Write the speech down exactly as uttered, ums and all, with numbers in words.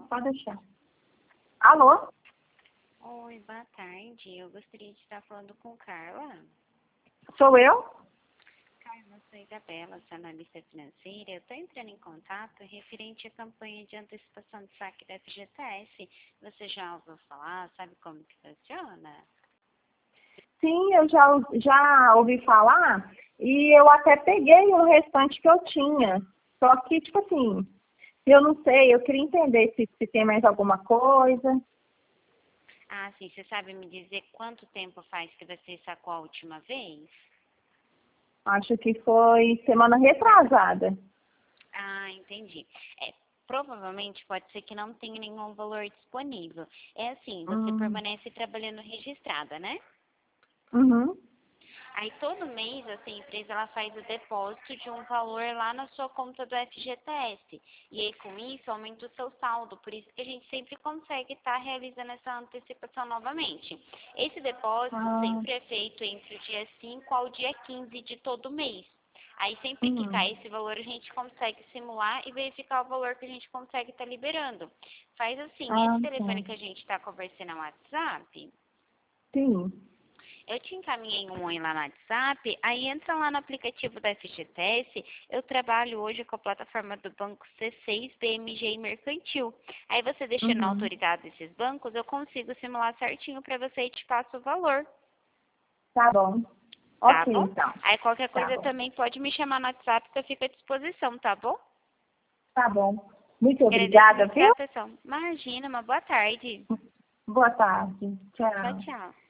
pode deixar. Alô? Oi, boa tarde. Eu gostaria de estar falando com Carla. Sou eu? Carla, sou Isabela, sou analista financeira. Eu estou entrando em contato referente à campanha de antecipação de saque da F G T S. Você já ouviu falar? Sabe como que funciona? Sim, eu já, já ouvi falar e eu até peguei o restante que eu tinha. Só que, tipo assim, eu não sei, eu queria entender se, se tem mais alguma coisa. Ah, sim. Você sabe me dizer quanto tempo faz que você sacou a última vez? Acho que foi semana retrasada. Ah, entendi. É, provavelmente pode ser que não tenha nenhum valor disponível. É assim, você Hum. permanece trabalhando registrada, né? Uhum. Aí todo mês essa empresa ela faz o depósito de um valor lá na sua conta do F G T S. E aí com isso aumenta o seu saldo. Por isso que a gente sempre consegue estar realizando essa antecipação novamente. Esse depósito Ah, sempre é feito entre o dia cinco ao dia quinze de todo mês. Aí sempre que hum. cai esse valor a gente consegue simular e verificar o valor que a gente consegue estar liberando. Faz assim, Ah, esse tá. telefone que a gente está conversando no WhatsApp, Sim. eu te encaminhei um oi lá no WhatsApp, aí entra lá no aplicativo da F G T S, eu trabalho hoje com a plataforma do Banco C seis, B M G e Mercantil. Aí você deixando Uhum. autorizado esses bancos, eu consigo simular certinho para você e te passo o valor, Tá bom. tá Ok, bom? então. Aí qualquer Tá coisa bom. também pode me chamar no WhatsApp que eu fico à disposição, tá bom? Tá bom. Muito Agradeço obrigada, muito pela viu? atenção. Imagina, uma boa tarde. Boa tarde. Tchau, Tchau. tchau.